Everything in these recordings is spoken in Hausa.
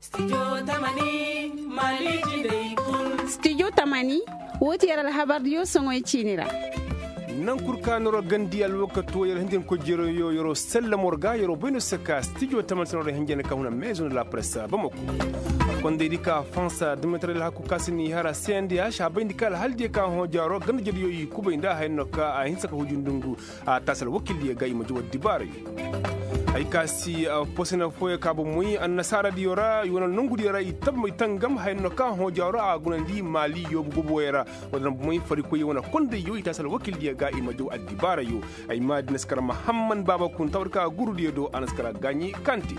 Studio Tamani woti yara habar yo songoy chinira nan kurka noro gandi al wakato yar hindin ko jero yo yoro sella morga yoro beno saka studio Tamani noro hingene ka huna maison de la presse bamako konde dika fansa dimetre la ku kasini hara sendi asha bindika halde ka ho jaro gandi jedi yo kuba inda hayno ka a hinsa ka hujundungu a tasal wakili ga imaji waddi bari ay kasi posena foye kabo muy an nasara diora yona nungu diora itam itangam hayno ka ho jaro a gunandi mali yo bugo boyera wadan muy fari ko yona konde yo itasal wakili ga imaji waddi bara yo ay mad naskara muhammad baba kun tawrka guru do anaskara ganyi kanti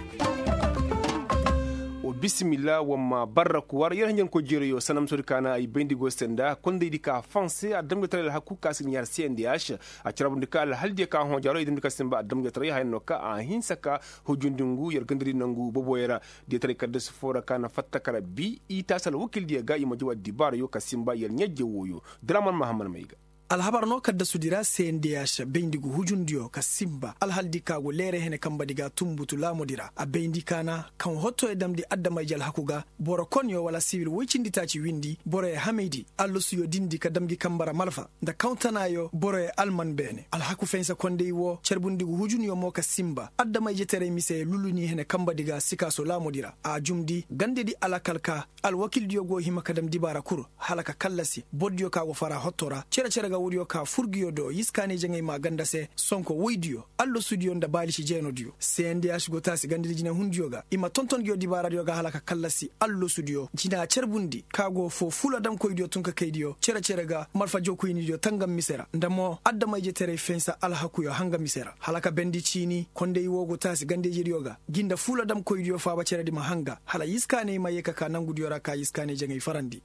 bismillah wamma barraku war yar hangen ko jere yo sanam sori kana ay bendi go senda konde dika français adam gatrel hakku kasin yar CNDH a cirabunde kala halde ka ho jaro idin dika semba adam gatre hayno ka a hinsaka hojundungu yar gandiri nangu boboyera de tare kadde sfora kana fattakara bi itasal wakil de ga imaji waddi bar yo kasimba yar nyajje woyo draman mahamman mayga alhabar no kadda sudira CNDH beindigu hujundiyo ka simba alhaldi kago lere hene kamba diga tumbutu lamodira a beindi kana kan hotto e damdi adda majal hakuga boro konyo wala civil wicindi taci windi boro e hamidi allo suyo dindi ka damgi kambara malfa nda countanayo boro e alman bene alhaku fensa konde wo cerbundigu hujunyo mo ka simba adda majje tere mise luluni hene kamba diga sikaso lamodira a jumdi gande di alakalka al wakil diyo go hima kadam dibara kur halaka kallasi boddiyo kago fara hottora cere wuriyo ka furgiyo do yiskane jengay ma ganda se sonko woydiyo allo studio nda balishi jeno diyo CNDH go tasi gandiri jina hundiyo ga ima tonton gyo dibara diyo ga halaka kallasi allo studio jina cerbundi kago fo fula dam koydiyo tunka kaydiyo cere ga marfa jokoyni diyo tangam misera ndamo adda mayje tere fensa alhakuyo hanga misera halaka bendi chini konde iwogo tasi gandeji diyo ga ginda fula dam koydiyo fa ba cere di mahanga hala yiskane mayeka ka nangu diyo ra ka yiskane jengay farandi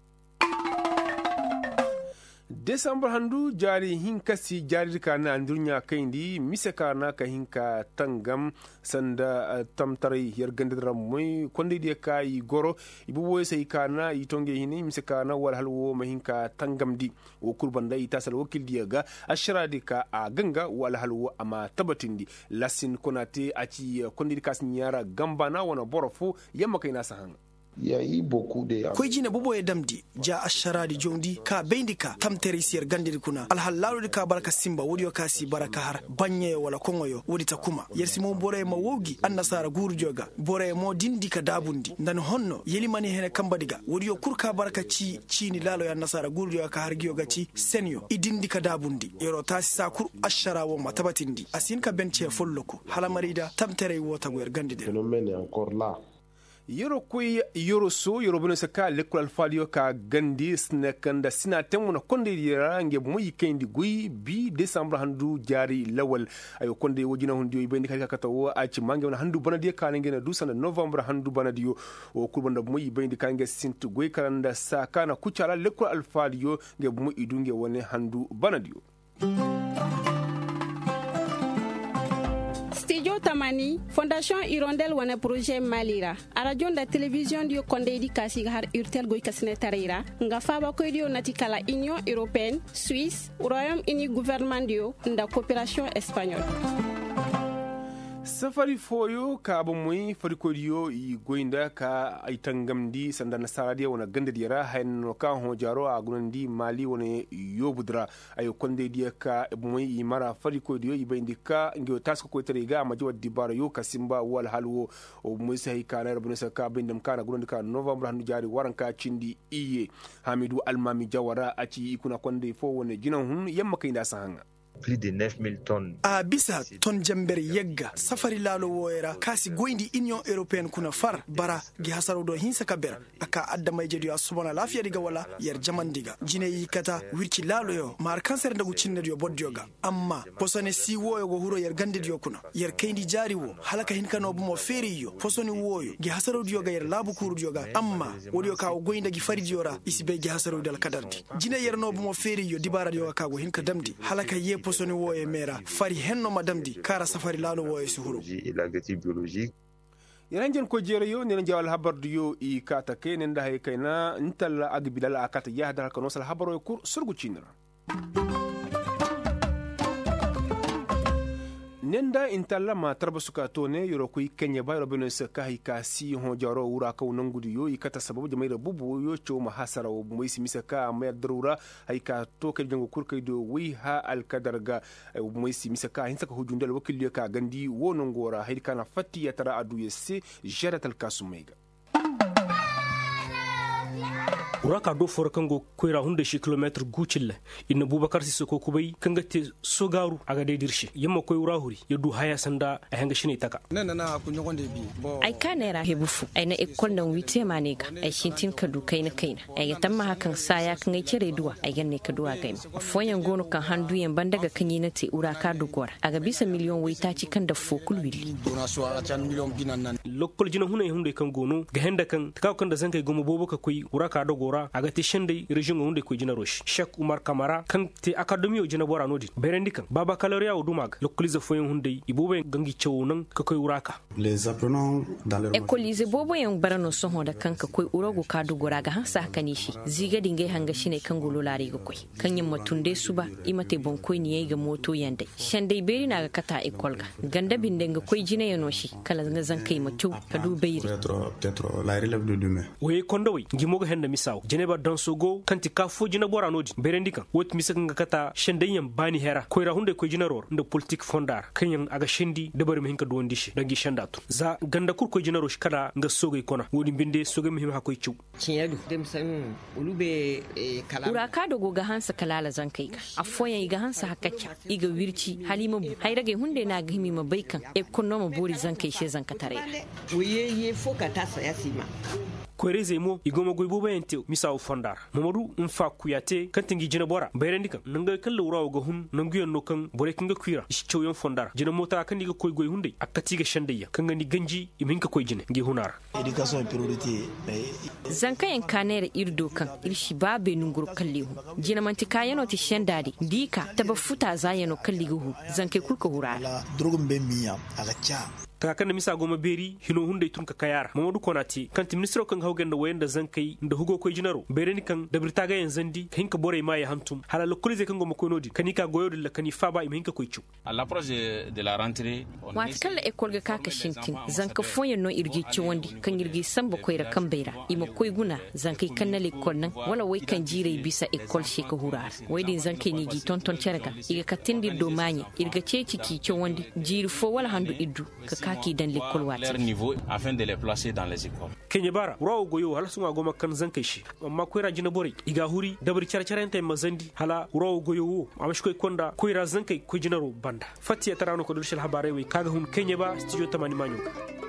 Desambar handu jari hinka si jari kana andunya kaindi mise kana ka hinka tangam sanda tamtari yar gandira moy konde dia kai goro ibu boy sai kana itonge hini mise kana wal halwo ma hinka tangam di o kurbanda itasal wakil dia ga ashradika a ganga wal halwo ama tabatindi lasin konate aci konde kasni yara gambana wana borofo yamma kaina sahanga yayi beaucoup de koy jine bobo e damdi ja asharadi jondi ka beindika tamtere sir gandiri kuna alhallalo ka baraka simba wodi kasi baraka har banye wala kongoyo wodi takuma yersi mo bore ma wogi annasara gurjoga bore mo dindika dabundi dan honno yelimani hene kambadiga wodi kurka baraka ci ni lalo ya nasara gurjoga ka har giyoga ci senyo idindika dabundi yero tasi sakur ashara wo matabatindi asin ka benche folloko halamarida tamtere wota wer gandide phénomène encore là yoro koy yoro so yoro bino saka lekul alfalio ka gandi snekanda sina temuna konde yira nge moyi kendi gui bi december handu jari lawal ayo konde wojina hundio ibendi kaka katawo aci mange wana handu banadi ka ngena dusana november handu banadio o kurbanda moyi ibendi kange sintu gui kalanda saka na kuchala lekul alfalio nge moyi idunge wone handu banadio Studio Tamani Fondation Hirondelle wana projet Malira radio da télévision dio konde di kasi har urtel goy kasne tarira nga faba ko dio natikala Union Européenne Suisse Royaume-Uni gouvernement dio nda coopération espagnole safari foyo ka abu muy farikodiyo i goinda ka aitangamdi sanda nasara dia wana ganda diara hayno ka ho jaro a gunandi mali wana yobudra ayo konde dia ka muy i mara farikodiyo i bindika ngio tasko ko teriga majo dibara yo kasimba wal halwo o muy sai kana rabuna saka bindam kana gunandi ka november hanu jari waranka cindi iye hamidu almami jawara aci ikuna konde fo wana jinan hun yamma kayda sahanga plus de 9000 tonnes. Bisa ton jamber yegga safari lalo woyera kasi goindi Union Européenne kuna far bara gi hasaro do hinsa kaber aka adda may jedi asubana lafiya diga wala yer jaman diga jine yikata wirci lalo yo mar cancer ndagu cinne yo bodjoga amma posone si woyo go huro yer gande dio kuna yer kendi jari wo halaka hin kano bumo feri yo posone woyo gi hasaro dio ga yer labu kuru dio ga amma wodio ka goinda gi fari diora isibe gi hasaro dal kadardi jine yer no bumo feri yo dibara dio ka go hin ka damdi halaka ye posoni woye mera fari henno madamdi kara safari lalo woye suhuru yaranjen ko jere yo ne jawal habardu yo i kata ke ne ndahay kayna ntalla agbilal akata yahdal kano sal habaro kur surgu cinra nenda intalla ma tarba suka to ne yoro kuy kenya ba yoro beno sa kai ka si ho jaro wura ka unan gudu yo ikata sababu jama'i da bubu yo cho ma hasara wo mu isi misaka ma darura ay ka to ka jango kurkai do wi ha al kadarga mu isi misaka hin saka hujundal wakil ka gandi wonon gora hay kana fatti ya tara adu yesse jaratal kasumega uraka do for kango koira hunde shi kilometer gucille inna bubakar sisoko kubai kangate sogaru aga de dirshi yamma koy urahuri yadu haya sanda a hanga shine taka na ku nyogonde bi bo ai kanera hebufu ai na ekol nan wite manega ai shintin kadu kaina ai tamma hakan saya kan ai cire duwa ai ganne kaduwa gaima foyan gono kan handu yan bandaga kanyi na te uraka do gora aga bisa miliyon waita ci kan da fokul wili dona so a can miliyon binan nan lokol jina hunde kan gono ga henda kan taka kan da zankai gomo bobo ka koy uraka do gora aga te shende region hunde ko jina rosh Sheikh Umar Kamara kan te academy o jina bora nodi berendi kan baba kaloria o dumag lokolize foyen hunde ibobe gangi chewunan ka koy uraka les apprenants dans leur ekolize bobo yan barano so hoda kan ka koy urogo ka do gora ga hansa kanishi ziga dingai hanga shine kan golo lari ga koy kan yin matunde suba imate bon koy ni ga moto yande shende beri na ga kata ekolga ganda binde ga koy jina yanoshi kala nga zankai macu ka du beiri peut-être la relève de demain we kondowi ngimoga henda misaw jeneba dansogo kanti ka fo jina bora nodi berendi kan wot misaka nga kata shendeyan bani hera koyra hunde ko jina ror nda politique fondar kanyan aga shendi debar mi hinka dondi shi dangi shandatu za ganda kur ko jina rosh kada nga sogo ikona wodi binde sogo mi ha koy ciu ciyadu dem san ulube kala uraka do goga hansa kalala zankai ka afoyan iga hansa hakacca iga wirci halima bu hayrage hunde na gimi mabaikan e konno mo bori zankai she zankatare ye foka tasa yasima kwereze mo igoma goy boba ente misaw fondar mamadu mfa kuyate kantingi jina bora berendi kan nanga kan lawra go hun nangu no kan bore kinga kuira ischo yon fondar jina mota kan diga koy goy hunde akati ga shandeya kan ngani ganji iminka koy jine ngi hunar education priorité zanka en kanere irdo kan irshi babe nungur kallihu jina manti kayano ti shandadi dika taba futa zayano kalligu zanke kulko hurala drogum be miya aga cha kan misa goma beri hino hunde tun ka kayara mamadu konati kan ti ministro kan haugen da wayan da zankai da hugo koy jinaro bereni kan da birtaga yan zandi hinka bore ma ya hantum hala lokolize kan goma konodi kanika goyo dilla kani faba im hinka koy chu à l'approche de la rentrée wat kala ekol ga kaka shintin zanka foyen no irgi ci wandi kan irgi samba koy ra kan beira ima koy guna zankai kan na lekol nan wala wai kan jire bisa ekol she ka hurar wai din zankai ni gi tonton cerga iga katindi do manye irga ce ciki ci wandi jiri fo wala handu iddu ka qui dans l'école leur niveau afin de les placer dans les écoles Kenya bara rawo goyo hala sunga goma kan zankai shi amma koira jina bore iga huri dabri charcharenta mazandi hala rawo goyo amash koy konda koira zankai ko jinaro banda fatti ya tarano ko dulshal habare wi kaga hun Kenya ba studio tamani manyo